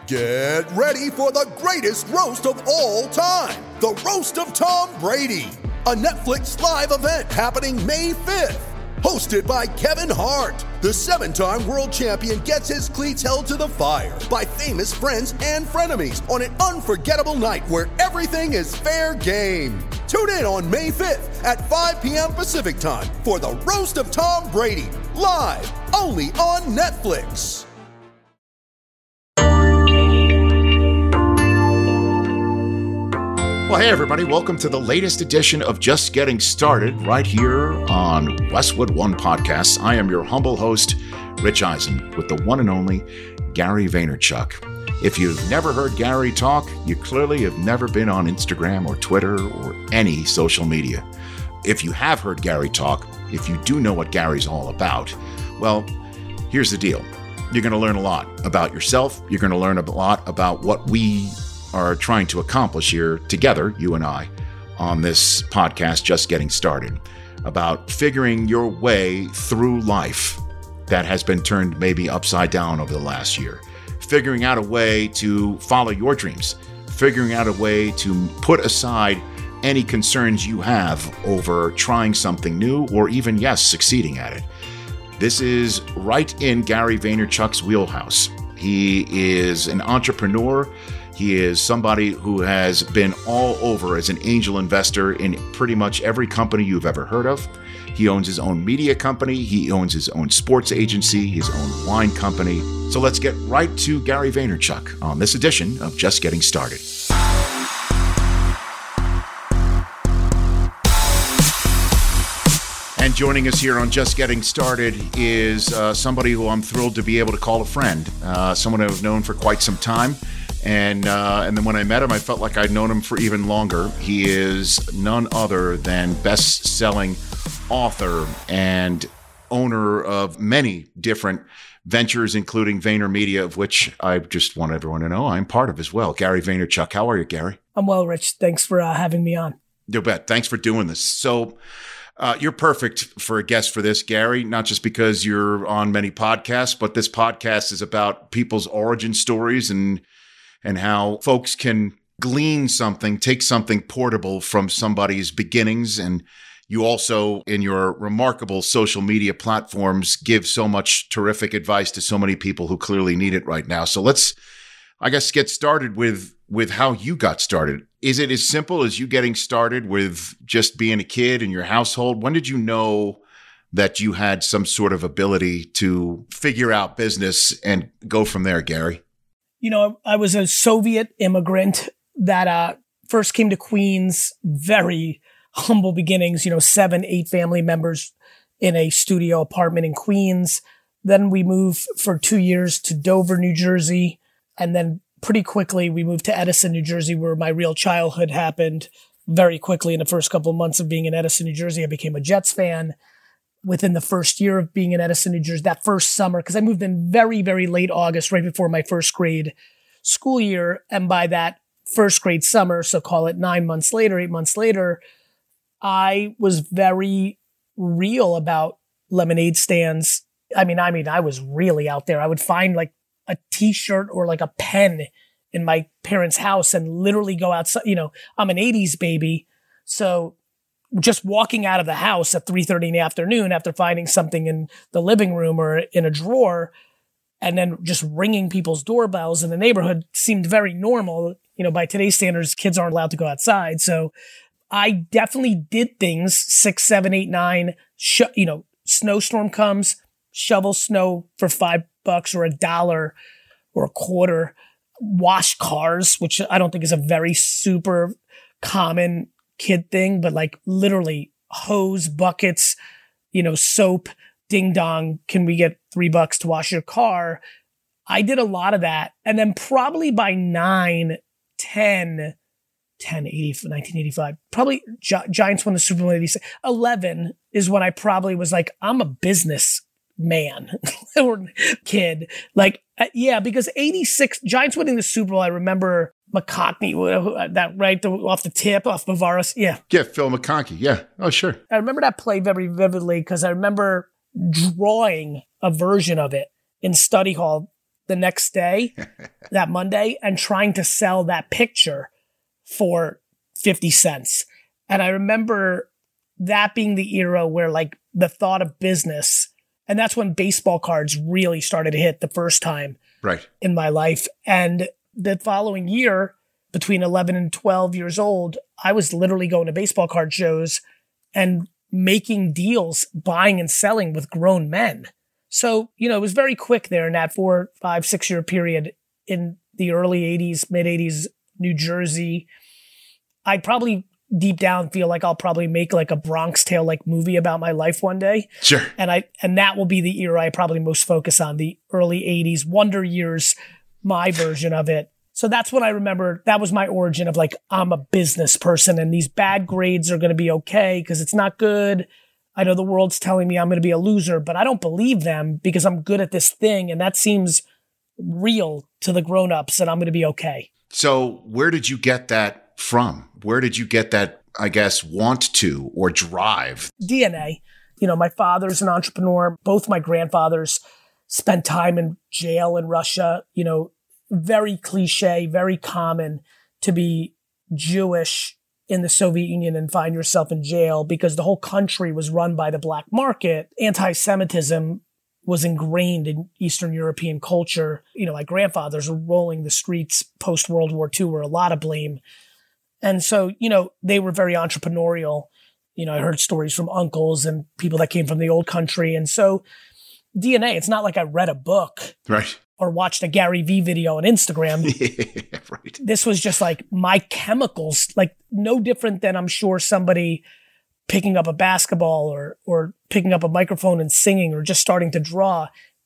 Get ready for the greatest roast of all time, the Roast of Tom Brady, a Netflix live event happening May 5th. Hosted by Kevin Hart, the 7-time world champion gets his cleats held to the fire by famous friends and frenemies on an unforgettable night where everything is fair game. Tune in on May 5th at 5 p.m. Pacific time for the Roast of Tom Brady, live only on Netflix. Well, hey, everybody. Welcome to the latest edition of Just Getting Started right here on Westwood One Podcasts. I am your humble host, Rich Eisen, with the one and only Gary Vaynerchuk. If you've never heard Gary talk, you clearly have never been on Instagram or Twitter or any social media. If you have heard Gary talk, if you do know what Gary's all about, well, here's the deal. You're going to learn a lot about yourself. You're going to learn a lot about what we are trying to accomplish here together, you and I, on this podcast, Just Getting Started, about figuring your way through life that has been turned maybe upside down over the last year, figuring out a way to follow your dreams, figuring out a way to put aside any concerns you have over trying something new or even, yes, succeeding at it. This is right in Gary Vaynerchuk's wheelhouse. He is an entrepreneur. He is somebody who has been all over as an angel investor in pretty much every company you've ever heard of. He owns his own media company. He owns his own sports agency, his own wine company. So let's get right to Gary Vaynerchuk on this edition of Just Getting Started. And joining us here on Just Getting Started is somebody who I'm thrilled to be able to call a friend, someone I've known for quite some time. And then when I met him, I felt like I'd known him for even longer. He is none other than best-selling author and owner of many different ventures, including VaynerMedia, of which I just want everyone to know I'm part of as well. Gary Vaynerchuk. How are you, Gary? I'm well, Rich. Thanks for having me on. You bet. Thanks for doing this. So you're perfect for a guest for this, Gary, not just because you're on many podcasts, but this podcast is about people's origin stories and how folks can glean something, take something portable from somebody's beginnings. And you also, in your remarkable social media platforms, give so much terrific advice to so many people who clearly need it right now. So let's, I guess, get started with how you got started. Is it as simple as you getting started with just being a kid in your household? When did you know that you had some sort of ability to figure out business and go from there, Gary? You know, I was a Soviet immigrant that first came to Queens, very humble beginnings, 7, 8 family members in a studio apartment in Queens. Then we moved for 2 years to Dover, New Jersey. And then pretty quickly we moved to Edison, New Jersey, where my real childhood happened. Very quickly in the first couple of months of being in Edison, New Jersey, I became a Jets fan. Within the first year of being in Edison, New Jersey, that first summer, because I moved in very, very late August, right before my first grade school year. And by that first grade summer, so call it 9 months later, 8 months later, I was very real about lemonade stands. I mean, I was really out there. I would find like a t-shirt or like a pen in my parents' house and literally go outside. I'm an 80s baby. So just walking out of the house at 3:30 in the afternoon after finding something in the living room or in a drawer and then just ringing people's doorbells in the neighborhood seemed very normal. By today's standards, kids aren't allowed to go outside. So I definitely did things 6, 7, 8, 9, snowstorm comes, shovel snow for $5 or $1 or a quarter, wash cars, which I don't think is a very super common kid thing, but like literally hose, buckets, soap, ding dong. Can we get $3 to wash your car? I did a lot of that. And then probably by 1985, probably Giants won the Super Bowl in 86. 11 is when I probably was like, I'm a business man or kid. Like, because 86 Giants winning the Super Bowl, I remember McConkey, that right off the tip, off Bavaris. Yeah, Phil McConkey. Yeah. Oh, sure. I remember that play very vividly because I remember drawing a version of it in study hall the next day, that Monday, and trying to sell that picture for 50 cents. And I remember that being the era where like the thought of business, and that's when baseball cards really started to hit the first time in my life. And the following year, between 11 and 12 years old, I was literally going to baseball card shows and making deals, buying and selling with grown men. So, it was very quick there in that 4, 5, 6 year period in the early 80s, mid 80s, New Jersey. I probably deep down feel like I'll probably make like a Bronx Tale like movie about my life one day. Sure. And that will be the era I probably most focus on, the early 80s, Wonder Years, my version of it. So that's when I remember that was my origin of like, I'm a business person and these bad grades are going to be okay because it's not good. I know the world's telling me I'm going to be a loser, but I don't believe them because I'm good at this thing. And that seems real to the grown-ups and I'm going to be okay. So where did you get that from? Where did you get that, I guess, want to or drive? DNA. My father's an entrepreneur. Both my grandfathers spent time in jail in Russia. Very cliche, very common to be Jewish in the Soviet Union and find yourself in jail because the whole country was run by the black market. Anti-Semitism was ingrained in Eastern European culture. My grandfathers were rolling the streets post-World War II were a lot of blame. And so, they were very entrepreneurial. I heard stories from uncles and people that came from the old country. And so DNA, it's not like I read a book. Right. Or watched a Gary Vee video on Instagram. Yeah, right. This was just like my chemicals, like no different than I'm sure somebody picking up a basketball or picking up a microphone and singing or just starting to draw.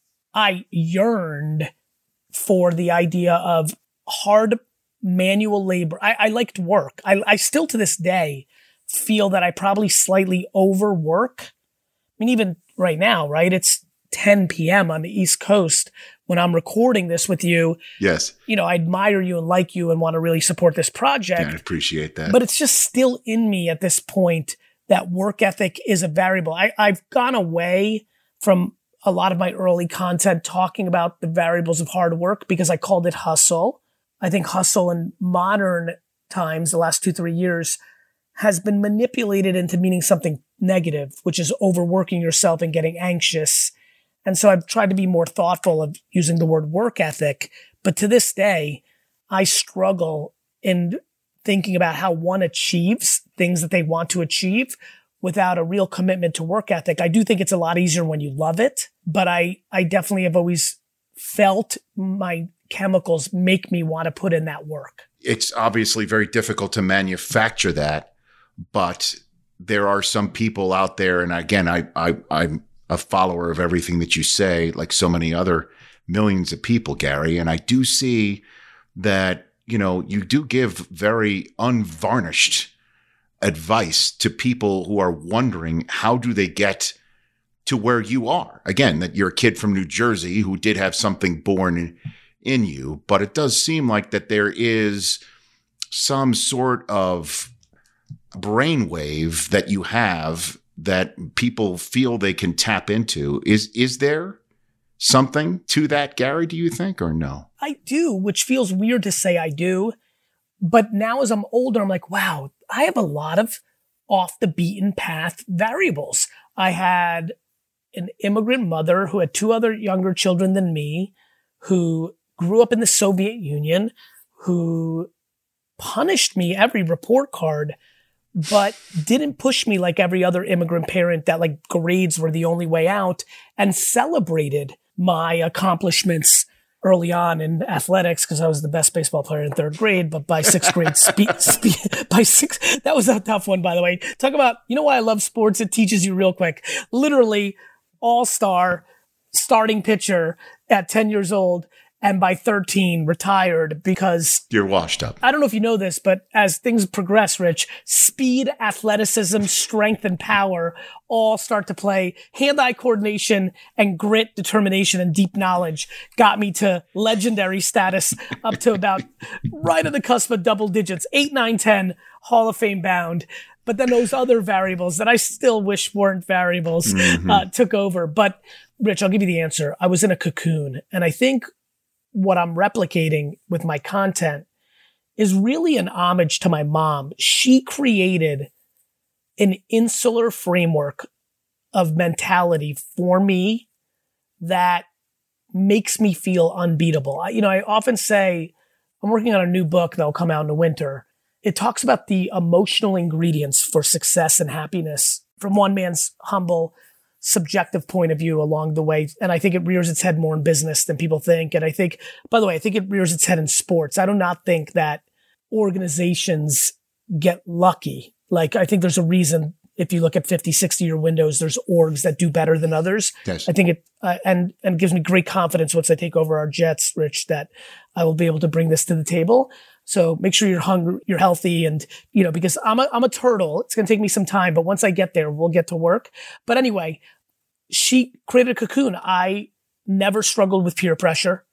I yearned for the idea of hard manual labor. I liked work. I still to this day feel that I probably slightly overwork. I mean, even right now, right? It's 10 p.m. on the East Coast when I'm recording this with you. Yes. I admire you and like you and want to really support this project. Yeah, I appreciate that. But it's just still in me at this point that work ethic is a variable. I've gone away from a lot of my early content talking about the variables of hard work because I called it hustle. I think hustle in modern times, the last 2-3 years, has been manipulated into meaning something negative, which is overworking yourself and getting anxious. And so I've tried to be more thoughtful of using the word work ethic. But to this day, I struggle in thinking about how one achieves things that they want to achieve without a real commitment to work ethic. I do think it's a lot easier when you love it, but I definitely have always felt my chemicals make me want to put in that work. It's obviously very difficult to manufacture that, but there are some people out there, and again, I'm a follower of everything that you say, like so many other millions of people, Gary. And I do see that, you do give very unvarnished advice to people who are wondering, how do they get to where you are? Again, that you're a kid from New Jersey who did have something born in you, but it does seem like that there is some sort of brainwave that you have that people feel they can tap into. Is there something to that, Gary, do you think, or no? I do, which feels weird to say I do. But now as I'm older, I'm like, wow, I have a lot of off the beaten path variables. I had an immigrant mother who had 2 other younger children than me, who grew up in the Soviet Union, who punished me every report card, but didn't push me like every other immigrant parent that like grades were the only way out, and celebrated my accomplishments early on in athletics because I was the best baseball player in 3rd grade. But by 6th grade, that was a tough one, by the way. Talk about, why I love sports? It teaches you real quick. Literally all-star starting pitcher at 10 years old. And by 13, retired because you're washed up. I don't know if you know this, but as things progress, Rich, speed, athleticism, strength, and power all start to play. Hand-eye coordination and grit, determination, and deep knowledge got me to legendary status up to about right on the cusp of double digits, 8, 9, 10, Hall of Fame bound. But then those other variables that I still wish weren't variables took over. But Rich, I'll give you the answer. I was in a cocoon. And I think what I'm replicating with my content is really an homage to my mom. She created an insular framework of mentality for me that makes me feel unbeatable. I often say I'm working on a new book that'll come out in the winter. It talks about the emotional ingredients for success and happiness from one man's humble, subjective point of view along the way. And I think it rears its head more in business than people think. And I think, by the way, I think it rears its head in sports. I do not think that organizations get lucky. Like, I think there's a reason if you look at 50, 60-year windows, there's orgs that do better than others. Yes. I think it, and it gives me great confidence once I take over our Jets, Rich, that I will be able to bring this to the table. So make sure you're hungry, you're healthy, and, because I'm a turtle. It's going to take me some time, but once I get there, we'll get to work. But anyway, she created a cocoon. I never struggled with peer pressure.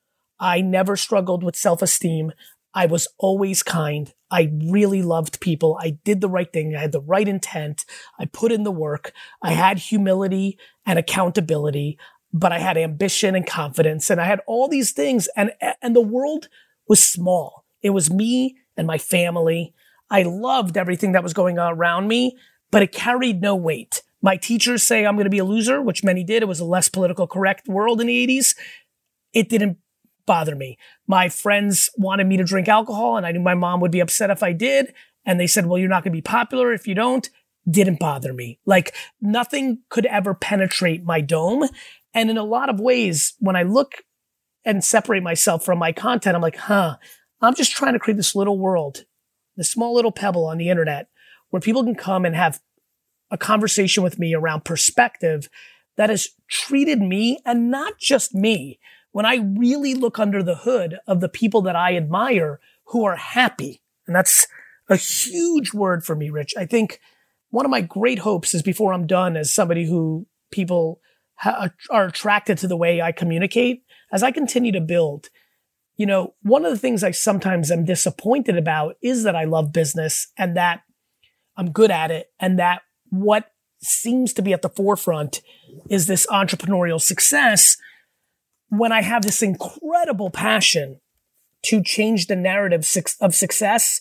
I never struggled with self-esteem. I was always kind. I really loved people. I did the right thing. I had the right intent. I put in the work. I had humility and accountability, but I had ambition and confidence, and I had all these things. And the world was small. It was me and my family. I loved everything that was going on around me, but it carried no weight. My teachers say I'm going to be a loser, which many did. It was a less political correct world in the 80s. It didn't bother me. My friends wanted me to drink alcohol, and I knew my mom would be upset if I did. And they said, well, you're not going to be popular if you don't. Didn't bother me. Like, nothing could ever penetrate my dome. And in a lot of ways, when I look and separate myself from my content, I'm like, I'm just trying to create this little world, this small little pebble on the internet where people can come and have a conversation with me around perspective that has treated me, and not just me, when I really look under the hood of the people that I admire who are happy. And that's a huge word for me, Rich. I think one of my great hopes is, before I'm done as somebody who people are attracted to the way I communicate, as I continue to build, one of the things I sometimes am disappointed about is that I love business and that I'm good at it, and that what seems to be at the forefront is this entrepreneurial success, when I have this incredible passion to change the narrative of success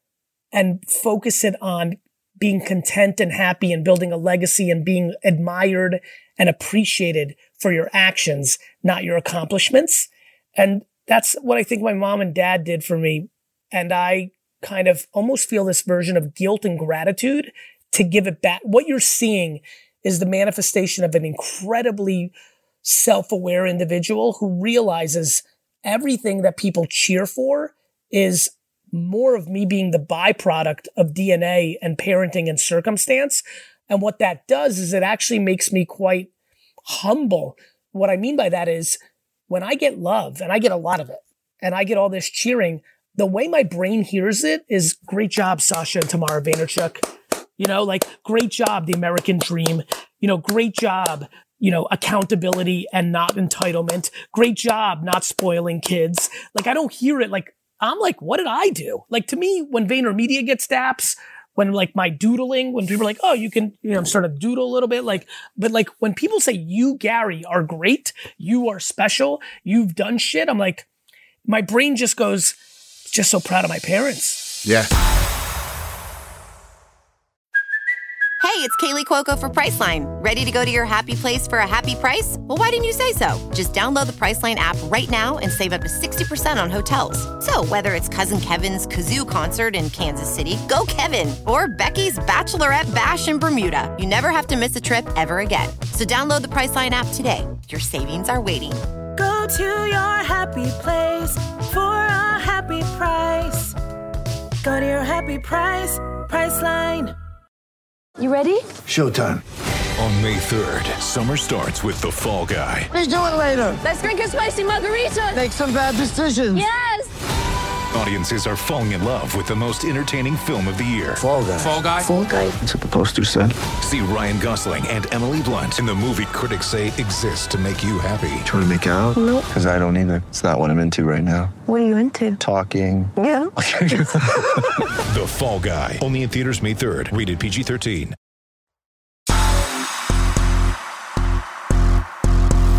and focus it on being content and happy and building a legacy and being admired and appreciated for your actions, not your accomplishments. And that's what I think my mom and dad did for me. And I kind of almost feel this version of guilt and gratitude to give it back. What you're seeing is the manifestation of an incredibly self-aware individual who realizes everything that people cheer for is more of me being the byproduct of DNA and parenting and circumstance. And what that does is it actually makes me quite humble. What I mean by that is, when I get love, and I get a lot of it, and I get all this cheering, the way my brain hears it is, great job, Sasha and Tamara Vaynerchuk. Great job, the American dream. Great job, accountability and not entitlement. Great job not spoiling kids. I don't hear it. I'm like, what did I do? To me, when VaynerMedia gets daps, when my doodling, when people are like, oh, you can, sort of doodle a little bit, but when people say, you, Gary, are great, you are special, you've done shit, I'm like, my brain just goes, just so proud of my parents. Yeah. Hey, it's Kaylee Cuoco for Priceline. Ready to go to your happy place for a happy price? Well, why didn't you say so? Just download the Priceline app right now and save up to 60% on hotels. So whether it's Cousin Kevin's Kazoo Concert in Kansas City, go Kevin, or Becky's Bachelorette Bash in Bermuda, you never have to miss a trip ever again. So download the Priceline app today. Your savings are waiting. Go to your happy place for a happy price. Go to your happy price, Priceline. You ready? Showtime. On May 3rd, summer starts with The Fall Guy. Let's do it later. Let's drink a spicy margarita. Make some bad decisions. Yes! Audiences are falling in love with the most entertaining film of the year. Fall Guy. Fall Guy? Fall Guy. That's what the poster said. See Ryan Gosling and Emily Blunt in the movie critics say exists to make you happy. Trying to make it out? Nope. Because I don't either. It's not what I'm into right now. What are you into? Talking. Yeah. The Fall Guy. Only in theaters May 3rd. Rated PG-13.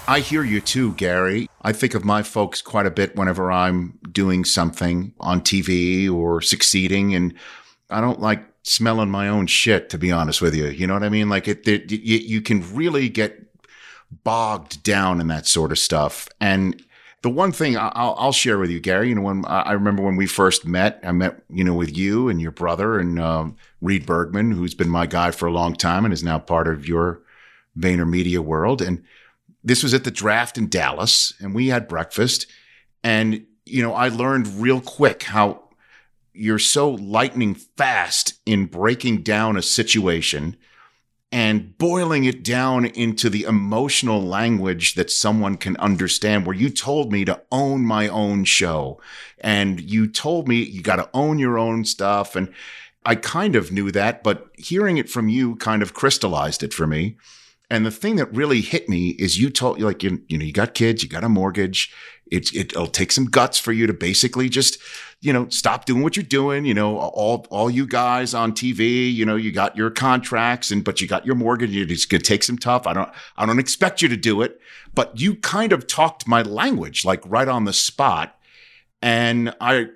I hear you too, Gary. I think of my folks quite a bit whenever I'm doing something on TV or succeeding, and I don't like smelling my own shit, to be honest with you. You know what I mean? Like you can really get bogged down in that sort of stuff. And the one thing I'll share with you, Gary, when I remember when we first met, I met, with you and your brother and Reed Bergman, who's been my guy for a long time and is now part of your VaynerMedia world. And this was at the draft in Dallas, and we had breakfast. And, I learned real quick how you're so lightning fast in breaking down a situation and boiling it down into the emotional language that someone can understand, where you told me to own my own show. And you told me you got to own your own stuff. And I kind of knew that, but hearing it from you kind of crystallized it for me. And the thing that really hit me is you told, like, you got kids, you got a mortgage. It'll take some guts for you to basically just, stop doing what you're doing. All you guys on TV, you got your contracts but you got your mortgage. It's going to take some tough. I don't expect you to do it, but you kind of talked my language, like right on the spot. And I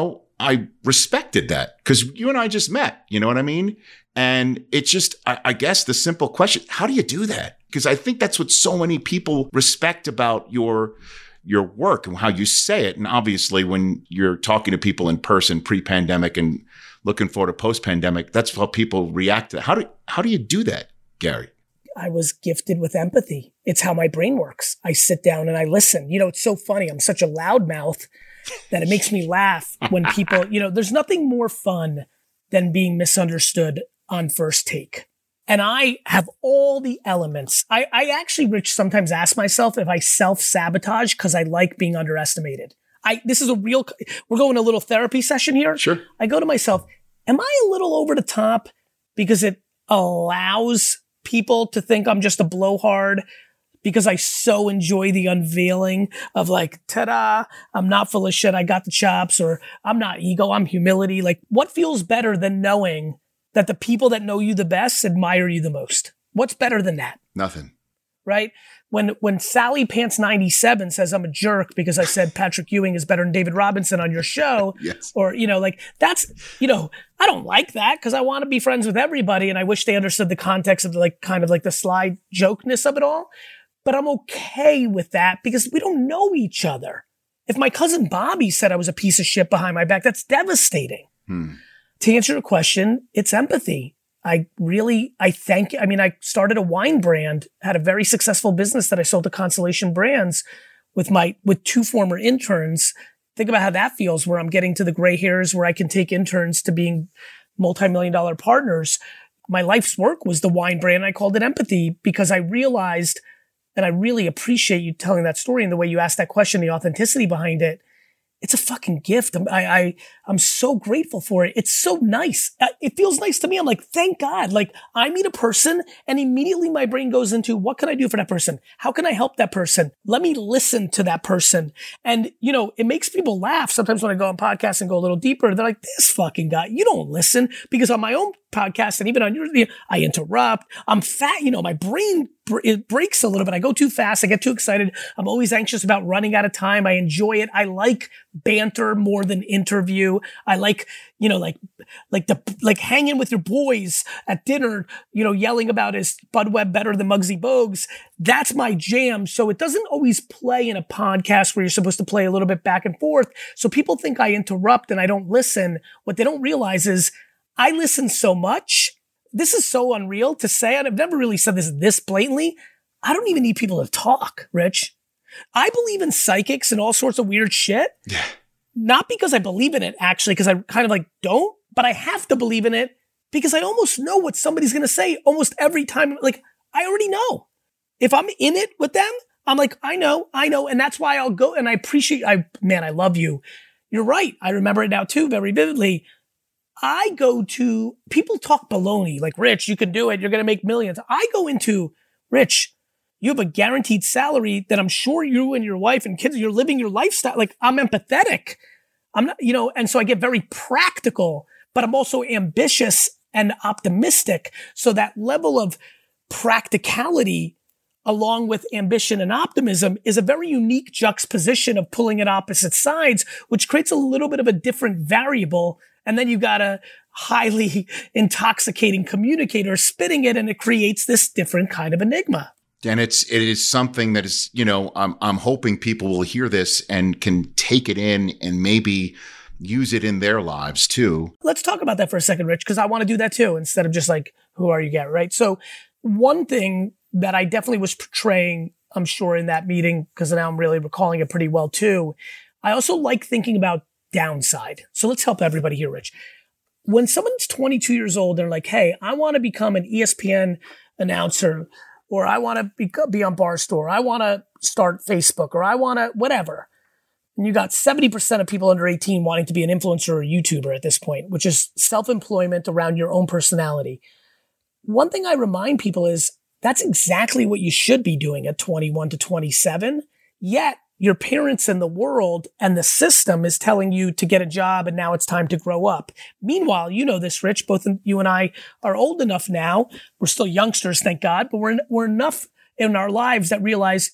respected that because you and I just met, you know what I mean? And it's just, I guess the simple question, how do you do that? Because I think that's what so many people respect about your work and how you say it. And obviously when you're talking to people in person pre-pandemic and looking forward to post-pandemic, that's how people react to it. How do you do that, Gary? I was gifted with empathy. It's how my brain works. I sit down and I listen. It's so funny. I'm such a loudmouth that it makes me laugh when people, there's nothing more fun than being misunderstood on first take. And I have all the elements. I actually, Rich, sometimes ask myself if I self-sabotage because I like being underestimated. We're going a little therapy session here. Sure. I go to myself, am I a little over the top because it allows people to think I'm just a blowhard because I so enjoy the unveiling of like, ta-da, I'm not full of shit, I got the chops, or I'm not ego, I'm humility. Like, what feels better than knowing that the people that know you the best admire you the most? What's better than that? Nothing. Right? When Sally Pants 97 says I'm a jerk because I said Patrick Ewing is better than David Robinson on your show, yes. Or, that's, I don't like that because I want to be friends with everybody. And I wish they understood the context of the sly jokeness of it all. But I'm okay with that because we don't know each other. If my cousin Bobby said I was a piece of shit behind my back, that's devastating. To answer your question, it's empathy. I thank you. I mean, I started a wine brand, had a very successful business that I sold to Constellation Brands with two former interns. Think about how that feels, where I'm getting to the gray hairs where I can take interns to being multi-million-dollar partners. My life's work was the wine brand. I called it empathy because I realized, and I really appreciate you telling that story and the way you asked that question, the authenticity behind it. It's a fucking gift. I'm so grateful for it. It's so nice. It feels nice to me. I'm like, thank God. Like, I meet a person and immediately my brain goes into, what can I do for that person? How can I help that person? Let me listen to that person. And, it makes people laugh. Sometimes when I go on podcasts and go a little deeper, they're like, this fucking guy, you don't listen. Because on my own podcast and even on yours, I interrupt. I'm fat. My brain, it breaks a little bit. I go too fast. I get too excited. I'm always anxious about running out of time. I enjoy it. I like banter more than interview. I like, hanging with your boys at dinner, yelling about is Bud Webb better than Muggsy Bogues. That's my jam. So it doesn't always play in a podcast where you're supposed to play a little bit back and forth. So people think I interrupt and I don't listen. What they don't realize is I listen so much. This is so unreal to say. I've never really said this blatantly. I don't even need people to talk, Rich. I believe in psychics and all sorts of weird shit. Yeah. Not because I believe in it, actually, because I kind of don't, but I have to believe in it because I almost know what somebody's going to say almost every time. Like, I already know. If I'm in it with them, I'm like, I know. And that's why I'll go. And I appreciate, I love you. You're right. I remember it now too, very vividly. I go to, people talk baloney, like, Rich, you can do it. You're going to make millions. I go into, Rich, you have a guaranteed salary that I'm sure you and your wife and kids, you're living your lifestyle. Like, I'm empathetic. I'm not, and so I get very practical, but I'm also ambitious and optimistic. So that level of practicality along with ambition and optimism, is a very unique juxtaposition of pulling at opposite sides, which creates a little bit of a different variable. And then you've got a highly intoxicating communicator spitting it, and it creates this different kind of enigma. And it is something that is, I'm hoping people will hear this and can take it in and maybe use it in their lives too. Let's talk about that for a second, Rich, because I want to do that too, instead of just like, who are you, Gary, right? So one thing that I definitely was portraying, I'm sure, in that meeting, because now I'm really recalling it pretty well too, I also like thinking about downside. So let's help everybody here, Rich. When someone's 22 years old, they're like, hey, I want to become an ESPN announcer, or I want to be on Barstool, or I want to start Facebook, or I want to whatever. And you got 70% of people under 18 wanting to be an influencer or YouTuber at this point, which is self-employment around your own personality. One thing I remind people is that's exactly what you should be doing at 21 to 27. Yet your parents and the world and the system is telling you to get a job and now it's time to grow up. Meanwhile, you know this, Rich, both you and I are old enough now. We're still youngsters, thank God, but we're enough in our lives that realize,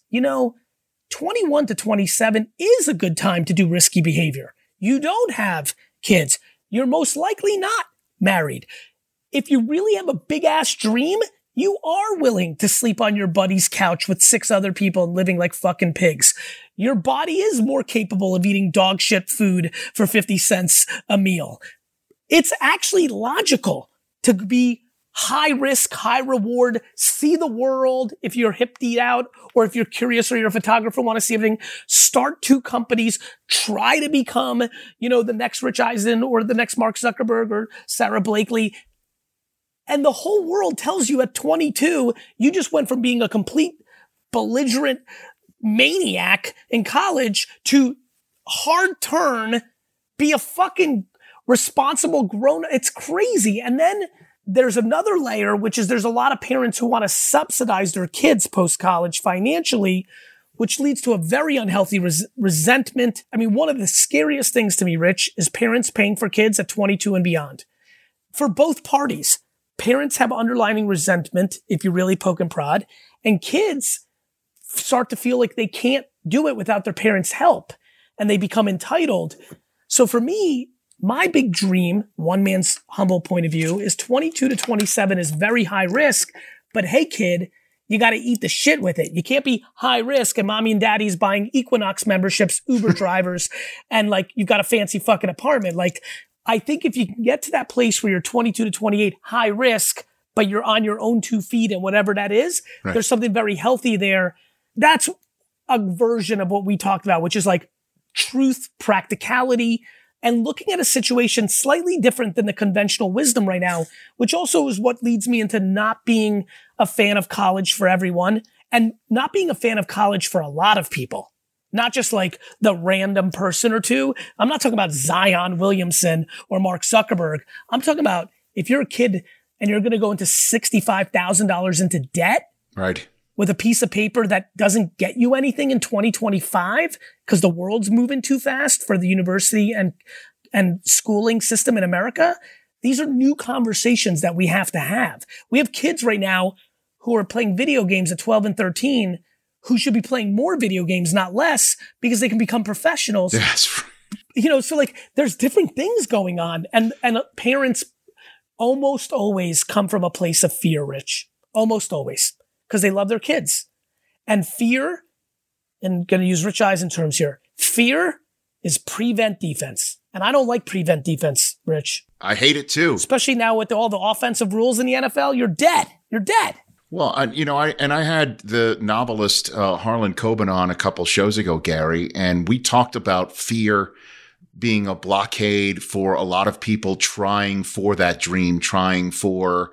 21 to 27 is a good time to do risky behavior. You don't have kids. You're most likely not married. If you really have a big ass dream, you are willing to sleep on your buddy's couch with 6 other people and living like fucking pigs. Your body is more capable of eating dog shit food for 50 cents a meal. It's actually logical to be high risk, high reward, see the world. If you're hipped out, or if you're curious or you're a photographer, want to see everything, start 2 companies, try to become, the next Rich Eisen or the next Mark Zuckerberg or Sarah Blakely. And the whole world tells you at 22, you just went from being a complete belligerent maniac in college to hard turn, be a fucking responsible grown. It's crazy. And then there's another layer, which is there's a lot of parents who want to subsidize their kids post-college financially, which leads to a very unhealthy resentment. I mean, one of the scariest things to me, Rich, is parents paying for kids at 22 and beyond. For both parties, parents have underlying resentment if you really poke and prod, and kids start to feel like they can't do it without their parents' help, and they become entitled. So for me, my big dream, one man's humble point of view, is 22 to 27 is very high risk, but hey kid, you got to eat the shit with it. You can't be high risk and mommy and daddy's buying Equinox memberships, Uber drivers, and like you've got a fancy fucking apartment. Like, I think if you can get to that place where you're 22 to 28, high risk, but you're on your own 2 feet and whatever that is, right, there's something very healthy there. That's a version of what we talked about, which is like truth, practicality, and looking at a situation slightly different than the conventional wisdom right now, which also is what leads me into not being a fan of college for everyone and not being a fan of college for a lot of people. Not just like the random person or two. I'm not talking about Zion Williamson or Mark Zuckerberg. I'm talking about if you're a kid and you're going to go into $65,000 into debt, right, with a piece of paper that doesn't get you anything in 2025 because the world's moving too fast for the university and schooling system in America. These are new conversations that we have to have. We have kids right now who are playing video games at 12 and 13 who should be playing more video games, not less, because they can become professionals. That's right. So like there's different things going on. And parents almost always come from a place of fear, Rich. Almost always. Because they love their kids. And fear, and going to use Rich Eisen terms here, fear is prevent defense. And I don't like prevent defense, Rich. I hate it too. Especially now with all the offensive rules in the NFL, you're dead. You're dead. Well, I had the novelist Harlan Coben on a couple shows ago, Gary, and we talked about fear being a blockade for a lot of people trying for that dream, trying for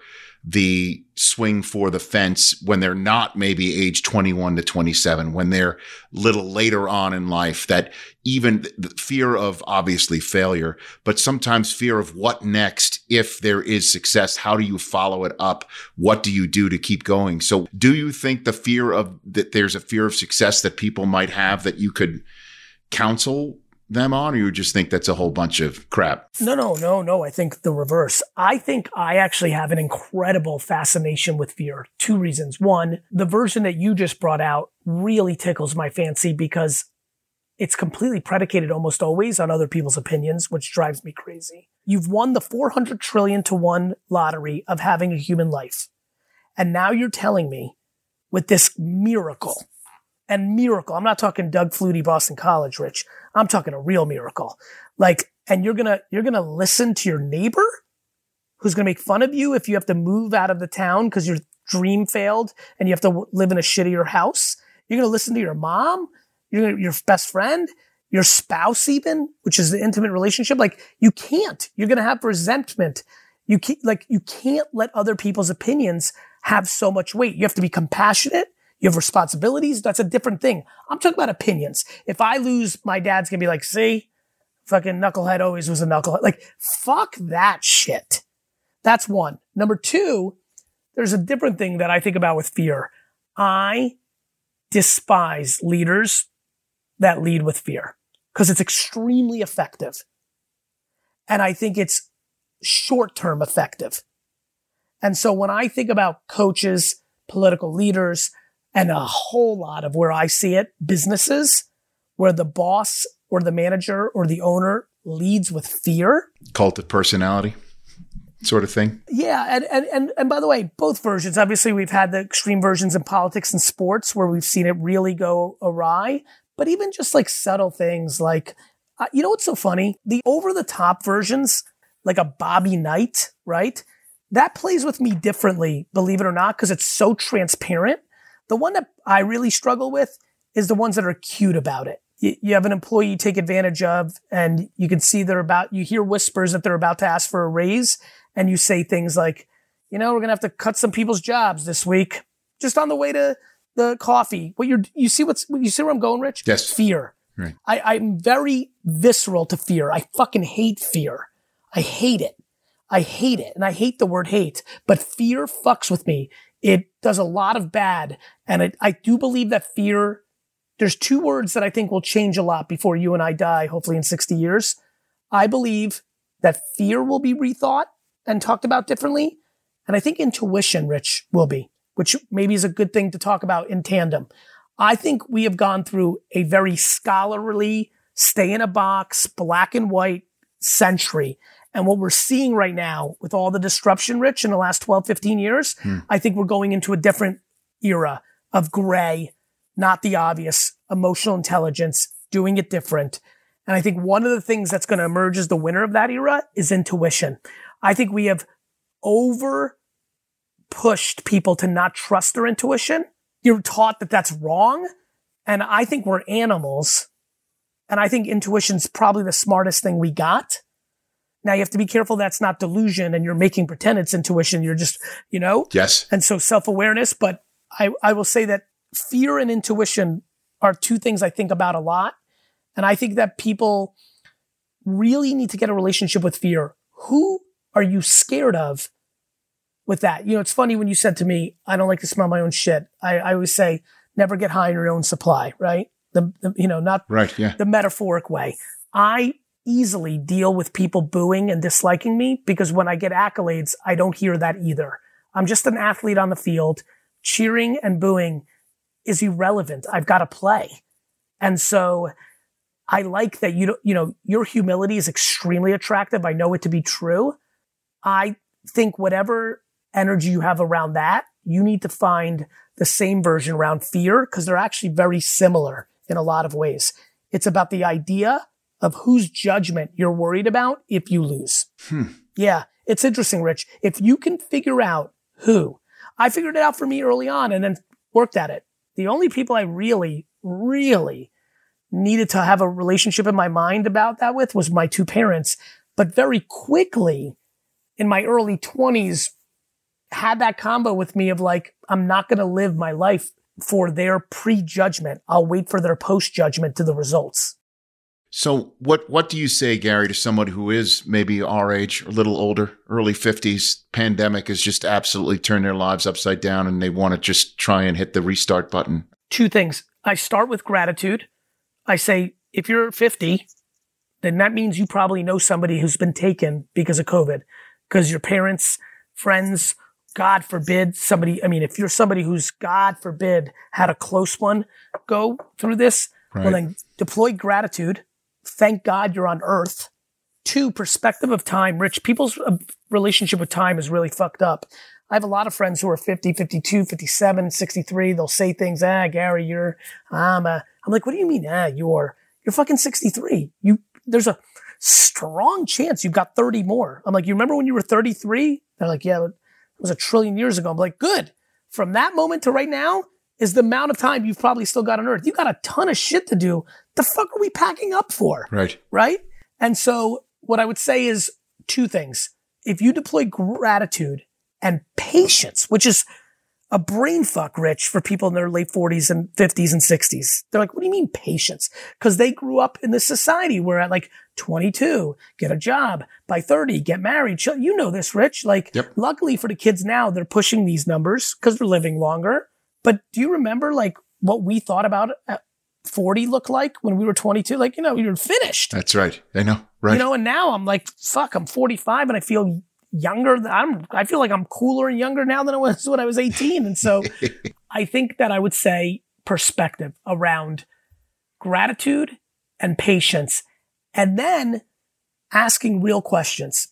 the swing for the fence when they're not maybe age 21 to 27, when they're little later on in life, that even the fear of obviously failure, but sometimes fear of what next if there is success. How do you follow it up? What do you do to keep going? So do you think the fear of that there's a fear of success that people might have that you could counsel them on, or you just think that's a whole bunch of crap? No. I think the reverse. I think I actually have an incredible fascination with fear. Two reasons. One, the version that you just brought out really tickles my fancy because it's completely predicated almost always on other people's opinions, which drives me crazy. You've won the 400 trillion to 1 lottery of having a human life. And now you're telling me with this miracle, and miracle, I'm not talking Doug Flutie, Boston College, Rich. I'm talking a real miracle. And you're gonna listen to your neighbor who's gonna make fun of you if you have to move out of the town because your dream failed and you have to live in a shittier house. You're gonna listen to your mom, your best friend, your spouse even, which is the intimate relationship. You can't. You're gonna have resentment. You can't let other people's opinions have so much weight. You have to be compassionate. You have responsibilities. That's a different thing. I'm talking about opinions. If I lose, my dad's going to be like, see, fucking knucklehead always was a knucklehead. Fuck that shit. That's one. Number two, there's a different thing that I think about with fear. I despise leaders that lead with fear because it's extremely effective. And I think it's short-term effective. And so when I think about coaches, political leaders, and a whole lot of where I see it, businesses, where the boss or the manager or the owner leads with fear. Cult of personality sort of thing. Yeah. And by the way, both versions, obviously we've had the extreme versions in politics and sports where we've seen it really go awry, but even just subtle things you know what's so funny? The over-the-top versions, like a Bobby Knight, right? That plays with me differently, believe it or not, because it's so transparent. The one that I really struggle with is the ones that are cute about it. You have an employee you take advantage of, and you can see you hear whispers that they're about to ask for a raise, and you say things like, we're going to have to cut some people's jobs this week, just on the way to the coffee. You see where I'm going, Rich? Yes. Fear. Right. I'm very visceral to fear. I fucking hate fear. I hate it. And I hate the word hate, but fear fucks with me. It does a lot of bad. And I do believe that fear, there's two words that I think will change a lot before you and I die, hopefully in 60 years. I believe that fear will be rethought and talked about differently. And I think intuition, Rich, will be, which maybe is a good thing to talk about in tandem. I think we have gone through a very scholarly, stay in a box, black and white century. And what we're seeing right now with all the disruption, Rich, in the last 12, 15 years, I think we're going into a different era of gray, not the obvious, emotional intelligence, doing it different. And I think one of the things that's going to emerge as the winner of that era is intuition. I think we have over pushed people to not trust their intuition. You're taught that that's wrong. And I think we're animals. And I think intuition's probably the smartest thing we got. Now you have to be careful that's not delusion and you're making pretend it's intuition. You're just, Yes. And so self-awareness. But I will say that fear and intuition are two things I think about a lot. And I think that people really need to get a relationship with fear. Who are you scared of with that? It's funny when you said to me, I don't like to smell my own shit. I always say, never get high on your own supply, right? Not right, yeah. The metaphoric way. I easily deal with people booing and disliking me because when I get accolades, I don't hear that either. I'm just an athlete on the field. Cheering and booing is irrelevant. I've got to play. And so I like that your humility is extremely attractive. I know it to be true. I think whatever energy you have around that, you need to find the same version around fear because they're actually very similar in a lot of ways. It's about the idea of whose judgment you're worried about if you lose. Yeah, it's interesting, Rich. If you can figure out who, I figured it out for me early on and then worked at it. The only people I really, really needed to have a relationship in my mind about that with was my two parents. But very quickly in my early 20s, had that combo with me of I'm not going to live my life for their prejudgment. I'll wait for their post-judgment to the results. So what do you say, Gary, to someone who is maybe our age, a little older, early 50s, pandemic has just absolutely turned their lives upside down and they want to just try and hit the restart button? Two things. I start with gratitude. I say, if you're 50 then that means you probably know somebody who's been taken because of COVID, because your parents, friends, God forbid, if you're somebody who's, God forbid, had a close one go through this, Right. well, then deploy gratitude. Thank God you're on earth. 2, perspective of time. Rich, people's relationship with time is really fucked up. I have a lot of friends who are 50, 52, 57, 63. They'll say things, Gary, I'm like, what do you mean? You're fucking 63. There's a strong chance you've got 30 more. I'm like, you remember when you were 33? They're like, yeah, it was a trillion years ago. I'm like, good. From that moment to right now is the amount of time you've probably still got on earth. You got a ton of shit to do. The fuck are we packing up for? Right. Right? And so what I would say is 2 things. If you deploy gratitude and patience, which is a brain fuck, Rich, for people in their late 40s and 50s and 60s. They're like, what do you mean patience? Because they grew up in this society where at like 22, get a job. By 30, get married. You know this, Rich. Yep. Luckily for the kids now, they're pushing these numbers because they're living longer. But do you remember like what we thought about at 40 looked like when we were 22? Like, we were finished. That's right. I know. Right. And now I'm like, fuck, I'm 45 and I feel younger. I feel like I'm cooler and younger now than I was when I was 18. And so I think that I would say perspective around gratitude and patience, and then asking real questions.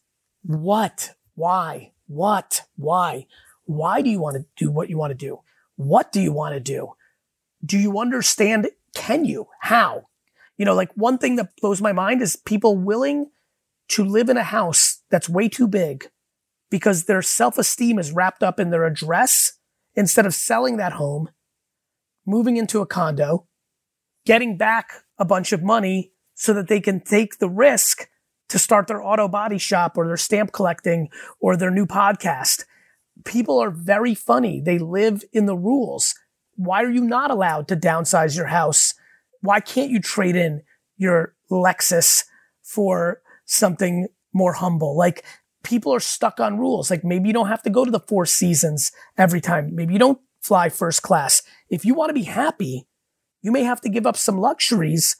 What? Why? What? Why? Why do you want to do what you want to do? What do you want to do? Do you understand? Can you? How? Like one thing that blows my mind is people willing to live in a house that's way too big because their self-esteem is wrapped up in their address instead of selling that home, moving into a condo, getting back a bunch of money so that they can take the risk to start their auto body shop or their stamp collecting or their new podcast. People are very funny. They live in the rules. Why are you not allowed to downsize your house? Why can't you trade in your Lexus for something more humble? Like, people are stuck on rules. Like, maybe you don't have to go to the 4 Seasons every time. Maybe you don't fly first class. If you want to be happy, you may have to give up some luxuries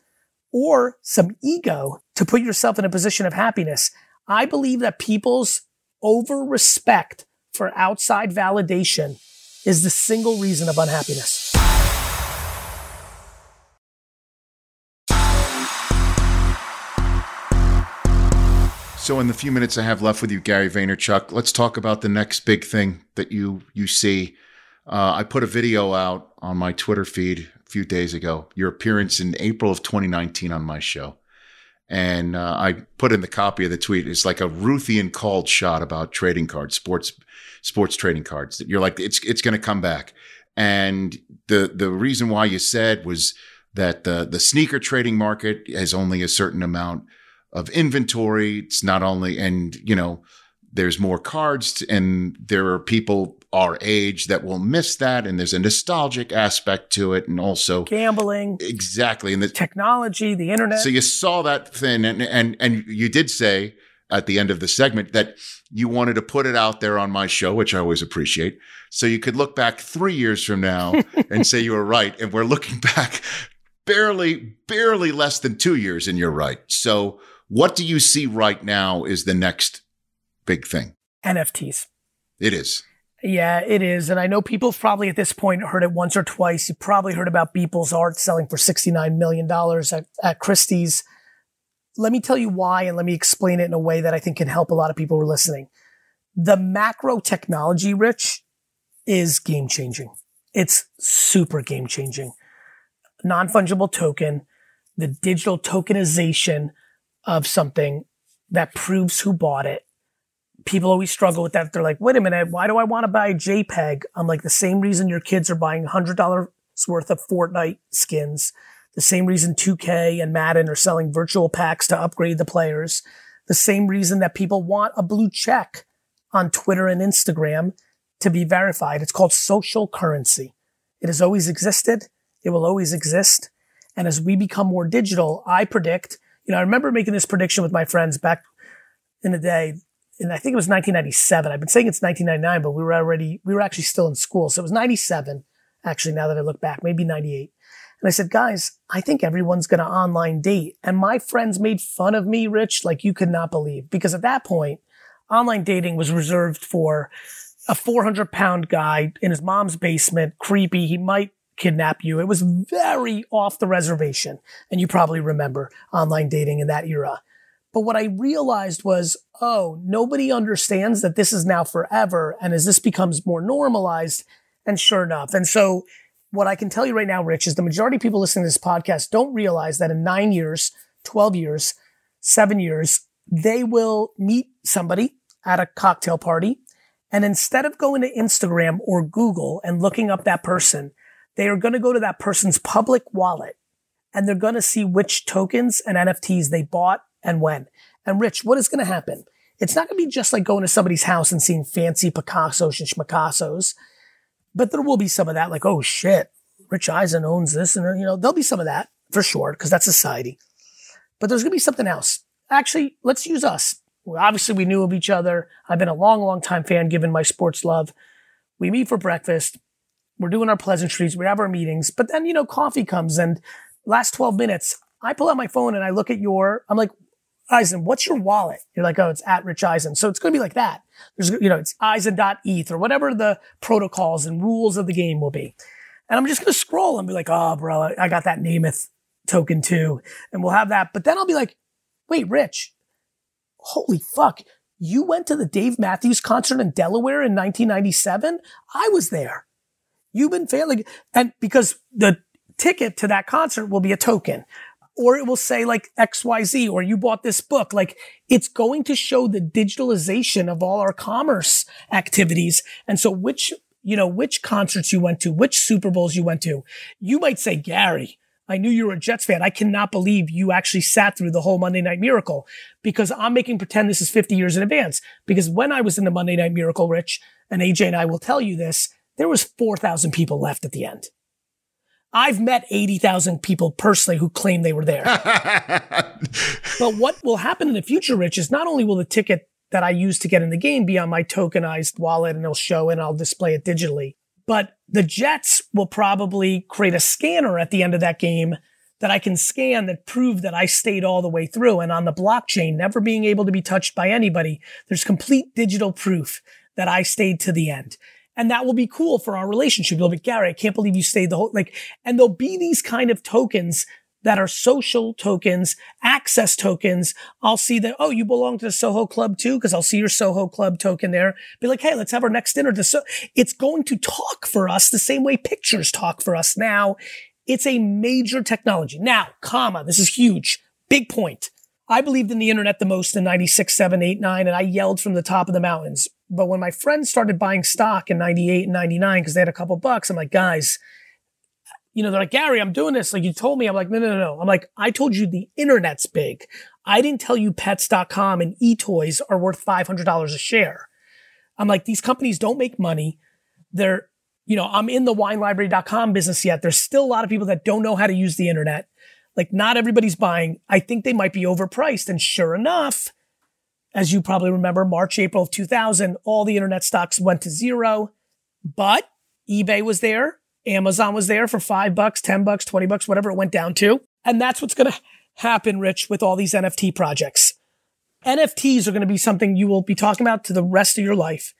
or some ego to put yourself in a position of happiness. I believe that people's over respect for outside validation is the single reason of unhappiness. So in the few minutes I have left with you, Gary Vaynerchuk, let's talk about the next big thing that you see. I put a video out on my Twitter feed a few days ago, your appearance in April of 2019 on my show. And I put in the copy of the tweet. It's like a Ruthian called shot about trading cards, sports trading cards. You're like, it's going to come back. And the reason why you said was that the sneaker trading market has only a certain amount of inventory. It's not only, and there's more cards, and there are people our age that will miss that, and there's a nostalgic aspect to it, and also gambling. Exactly, and the technology, the internet. So you saw that thing, and you did say at the end of the segment that you wanted to put it out there on my show, which I always appreciate. So you could look back 3 years from now and say you were right, and we're looking back barely less than 2 years, and you're right. So what do you see right now is the next big thing? NFTs. It is. Yeah, it is. And I know people probably at this point heard it once or twice. You probably heard about Beeple's art selling for $69 million at Christie's. Let me tell you why, and let me explain it in a way that I think can help a lot of people who are listening. The macro technology, Rich, is game-changing. It's super game-changing. Non-fungible token, the digital tokenization of something that proves who bought it. People always struggle with that. They're like, wait a minute, why do I want to buy a JPEG? I'm like, the same reason your kids are buying $100 worth of Fortnite skins, the same reason 2K and Madden are selling virtual packs to upgrade the players, the same reason that people want a blue check on Twitter and Instagram to be verified. It's called social currency. It has always existed. It will always exist. And as we become more digital, I predict, I remember making this prediction with my friends back in the day, and I think it was 1997. I've been saying it's 1999, but we were actually still in school. So it was 97, actually, now that I look back, maybe 98. And I said, guys, I think everyone's going to online date. And my friends made fun of me, Rich, like you could not believe. Because at that point, online dating was reserved for a 400-pound guy in his mom's basement, creepy. He might kidnap you. It was very off the reservation. And you probably remember online dating in that era. But what I realized was, oh, nobody understands that this is now forever. And as this becomes more normalized, and sure enough. And so what I can tell you right now, Rich, is the majority of people listening to this podcast don't realize that in 9 years, 12 years, 7 years, they will meet somebody at a cocktail party. And instead of going to Instagram or Google and looking up that person, they are going to go to that person's public wallet and they're going to see which tokens and NFTs they bought and when. And Rich, what is going to happen? It's not going to be just like going to somebody's house and seeing fancy Picassos and Schmicassos. But there will be some of that, like, oh shit, Rich Eisen owns this. And, there'll be some of that for sure, because that's society. But there's going to be something else. Actually, let's use us. Obviously, we knew of each other. I've been a long, long time fan, given my sports love. We meet for breakfast. We're doing our pleasantries. We have our meetings. But then, coffee comes. And last 12 minutes, I pull out my phone and I look at I'm like, Eisen, what's your wallet? You're like, oh, it's at Rich Eisen. So it's going to be like that. There's, it's Eisen.eth or whatever the protocols and rules of the game will be. And I'm just going to scroll and be like, oh, bro, I got that Namath token too. And we'll have that. But then I'll be like, wait, Rich, holy fuck. You went to the Dave Matthews concert in Delaware in 1997? I was there. You've been failing. And because the ticket to that concert will be a token. Or it will say like XYZ, or you bought this book. Like it's going to show the digitalization of all our commerce activities. And so which concerts you went to, which Super Bowls you went to. You might say, Gary, I knew you were a Jets fan. I cannot believe you actually sat through the whole Monday Night Miracle, because I'm making pretend this is 50 years in advance. Because when I was in the Monday Night Miracle, Rich, and AJ and I will tell you this, there was 4,000 people left at the end. I've met 80,000 people personally who claim they were there. But what will happen in the future, Rich, is not only will the ticket that I use to get in the game be on my tokenized wallet and it'll show and I'll display it digitally, but the Jets will probably create a scanner at the end of that game that I can scan that prove that I stayed all the way through. And on the blockchain, never being able to be touched by anybody, there's complete digital proof that I stayed to the end. And that will be cool for our relationship. You'll be, Gary, I can't believe you stayed the whole, and there'll be these kind of tokens that are social tokens, access tokens. I'll see that, oh, you belong to the Soho Club too, because I'll see your Soho Club token there. Be like, hey, let's have our next dinner. It's going to talk for us the same way pictures talk for us now. It's a major technology. Now, this is huge. Big point. I believed in the internet the most in 96, 7, 8, 9, and I yelled from the top of the mountains. But when my friends started buying stock in 98 and 99, because they had a couple bucks, I'm like, guys, they're like, Gary, I'm doing this. Like you told me. I'm like, no. I'm like, I told you the internet's big. I didn't tell you pets.com and eToys are worth $500 a share. I'm like, these companies don't make money. They're, I'm in the winelibrary.com business yet. There's still a lot of people that don't know how to use the internet. Like not everybody's buying. I think they might be overpriced. And sure enough, as you probably remember, March, April of 2000, all the internet stocks went to zero, but eBay was there. Amazon was there for $5, $10, $20, whatever it went down to. And that's what's going to happen, Rich, with all these NFT projects. NFTs are going to be something you will be talking about to the rest of your life.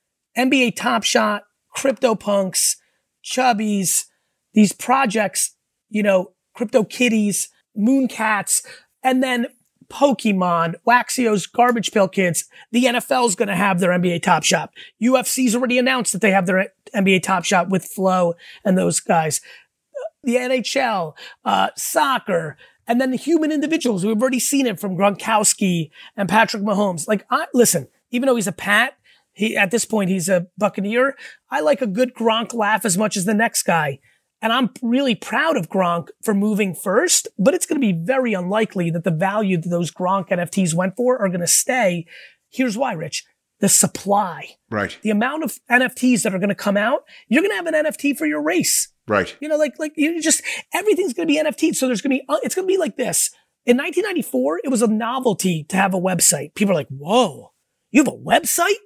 NBA Top Shot, CryptoPunks, Chubbies, these projects, CryptoKitties, Mooncats, and then Pokemon, Waxio's Garbage Pail Kids. The NFL is going to have their NBA Top Shot. UFC's already announced that they have their NBA Top Shot with Flo and those guys. The NHL, soccer, and then the human individuals. We've already seen it from Gronkowski and Patrick Mahomes. Listen, even though he's a Pat, at this point he's a Buccaneer. I like a good Gronk laugh as much as the next guy. And I'm really proud of Gronk for moving first, but it's going to be very unlikely that the value that those Gronk NFTs went for are going to stay. Here's why, Rich. The supply. Right. The amount of NFTs that are going to come out, you're going to have an NFT for your race. Right. Everything's going to be NFT. So it's going to be like this. In 1994, it was a novelty to have a website. People are like, whoa, you have a website?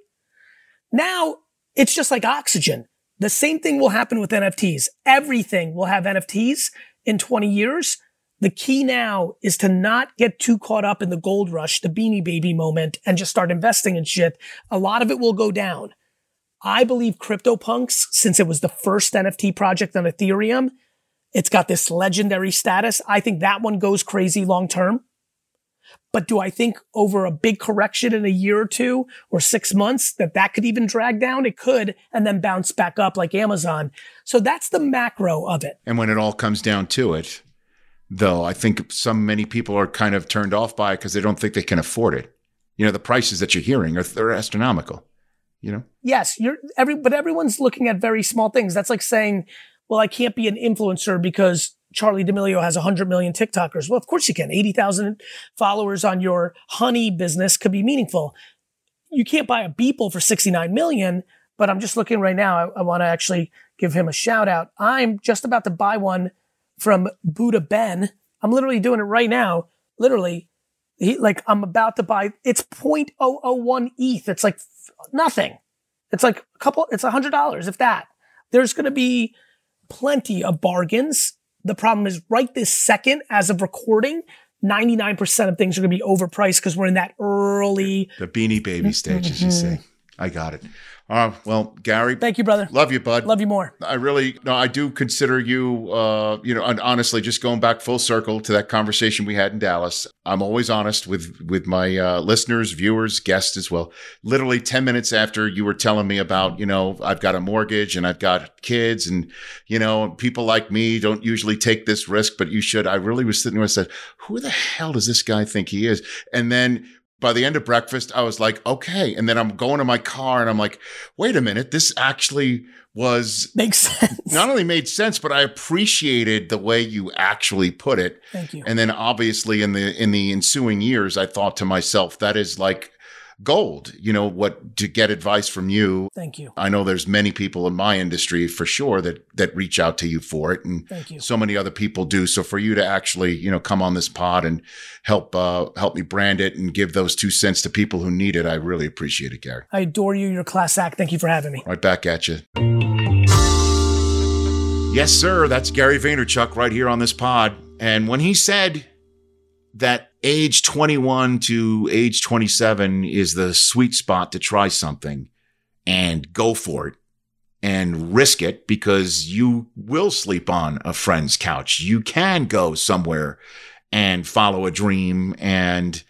Now it's just like oxygen. The same thing will happen with NFTs. Everything will have NFTs. in 20 years. The key now is to not get too caught up in the gold rush, the Beanie Baby moment, and just start investing in shit. A lot of it will go down. I believe CryptoPunks, since it was the first NFT project on Ethereum, it's got this legendary status. I think that one goes crazy long term. But do I think over a big correction in a year or 2 or 6 months that could even drag down? It could, and then bounce back up like Amazon. So that's the macro of it. And when it all comes down to it, though, I think many people are kind of turned off by it because they don't think they can afford it. You know, the prices that you're hearing they're astronomical, you know? Yes, but everyone's looking at very small things. That's like saying, well, I can't be an influencer because Charli D'Amelio has 100 million TikTokers. Well, of course you can. 80,000 followers on your honey business could be meaningful. You can't buy a Beeple for 69 million, but I'm just looking right now. I want to actually give him a shout out. I'm just about to buy from Buddha Ben. I'm literally doing it right now. Literally, I'm about to buy. It's 0.001 ETH. It's like nothing. It's like it's $100, if that. There's going to be plenty of bargains. The problem is right this second, as of recording, 99% of things are going to be overpriced because we're in that early. The Beanie Baby stage, as you say. I got it. Well, Gary. Thank you, brother. Love you, bud. Love you more. I do consider you, and honestly, just going back full circle to that conversation we had in Dallas, I'm always honest with my listeners, viewers, guests as well. Literally 10 minutes after you were telling me about, I've got a mortgage and I've got kids and, people like me don't usually take this risk, but you should. I really was sitting there and said, who the hell does this guy think he is? And then by the end of breakfast, I was like, okay. And then I'm going to my car and I'm like, wait a minute, this actually makes sense. Not only made sense, but I appreciated the way you actually put it. Thank you. And then obviously in the ensuing years, I thought to myself, that is like gold, to get advice from you. Thank you. I know there's many people in my industry for sure that reach out to you for it. And thank you. So many other people do. So for you to actually, come on this pod and help me brand it and give those 2 cents to people who need it, I really appreciate it, Gary. I adore you. You're a class act. Thank you for having me. Right back at you. Yes, sir. That's Gary Vaynerchuk right here on this pod. And when he said that age 21 to age 27 is the sweet spot to try something and go for it and risk it, because you will sleep on a friend's couch. You can go somewhere and follow a dream and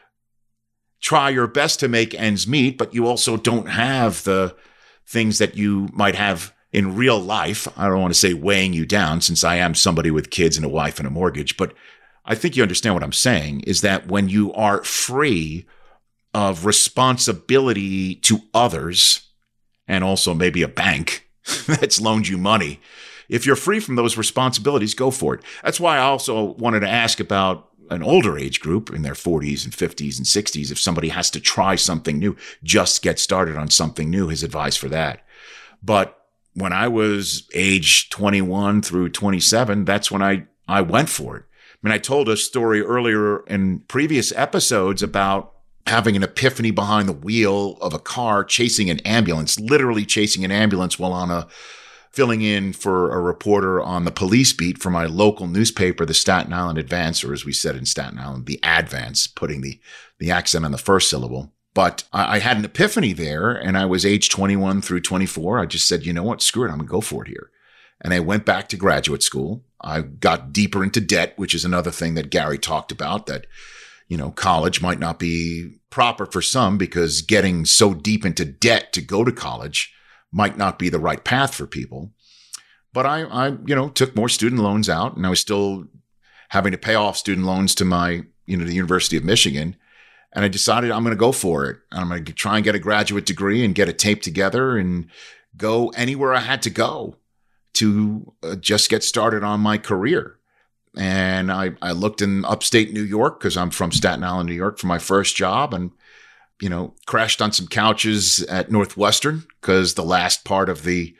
try your best to make ends meet, but you also don't have the things that you might have in real life. I don't want to say weighing you down, since I am somebody with kids and a wife and a mortgage, but I think you understand what I'm saying, is that when you are free of responsibility to others, and also maybe a bank that's loaned you money, if you're free from those responsibilities, go for it. That's why I also wanted to ask about an older age group in their 40s and 50s and 60s. If somebody has to try something new, just get started on something new, his advice for that. But when I was age 21 through 27, that's when I went for it. I mean, I told a story earlier in previous episodes about having an epiphany behind the wheel of a car, chasing an ambulance, literally chasing an ambulance while filling in for a reporter on the police beat for my local newspaper, the Staten Island Advance, or as we said in Staten Island, the Advance, putting the accent on the first syllable. But I had an epiphany there, and I was age 21 through 24. I just said, you know what, screw it, I'm going to go for it here. And I went back to graduate school. I got deeper into debt, which is another thing that Gary talked about, that, college might not be proper for some, because getting so deep into debt to go to college might not be the right path for people. But I took more student loans out, and I was still having to pay off student loans to my, the University of Michigan. And I decided I'm going to go for it. I'm going to try and get a graduate degree and get it taped together and go anywhere I had to go to just get started on my career. And I looked in upstate New York, because I'm from Staten Island, New York, for my first job, and, crashed on some couches at Northwestern, because the last part of the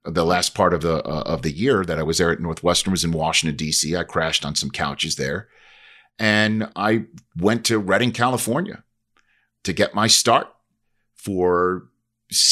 year that I was there at Northwestern was in Washington, D.C. I crashed on some couches there. And I went to Redding, California to get my start for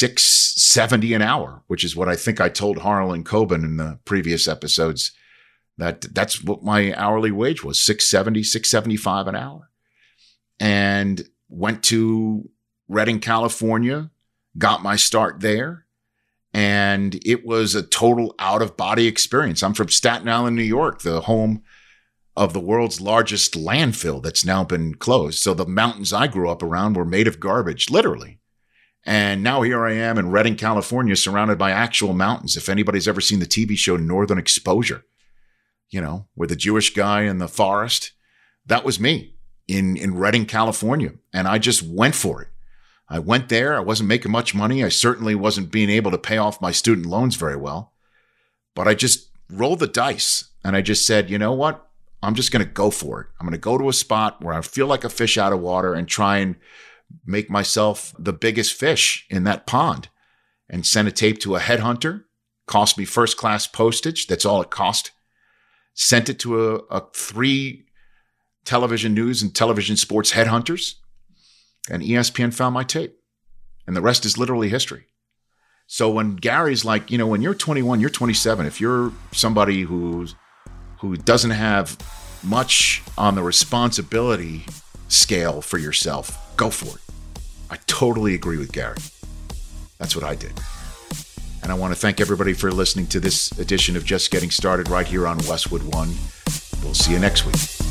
$6.70 an hour, which is what I think I told Harlan Coben in the previous episodes That's what my hourly wage was, $6.70, $6.75 an hour. And went to Redding, California, got my start there. And it was a total out-of-body experience. I'm from Staten Island, New York, the home of the world's largest landfill that's now been closed. So the mountains I grew up around were made of garbage, literally. And now here I am in Redding, California, surrounded by actual mountains. If anybody's ever seen the TV show Northern Exposure, you know, where the Jewish guy in the forest, that was me in Redding, California. And I just went for it. I went there. I wasn't making much money. I certainly wasn't being able to pay off my student loans very well. But I just rolled the dice and I just said, you know what? I'm just going to go for it. I'm going to go to a spot where I feel like a fish out of water and try and make myself the biggest fish in that pond, and send a tape to a headhunter. Cost me first class postage. That's all it cost. Sent it to a 3 television news and television sports headhunters, and ESPN found my tape, and the rest is literally history. So when Gary's like, you know, when you're 21, you're 27, if you're somebody who doesn't have much on the responsibility scale for yourself, go for it. I totally agree with Gary. That's what I did. And I want to thank everybody for listening to this edition of Just Getting Started right here on Westwood One. We'll see you next week.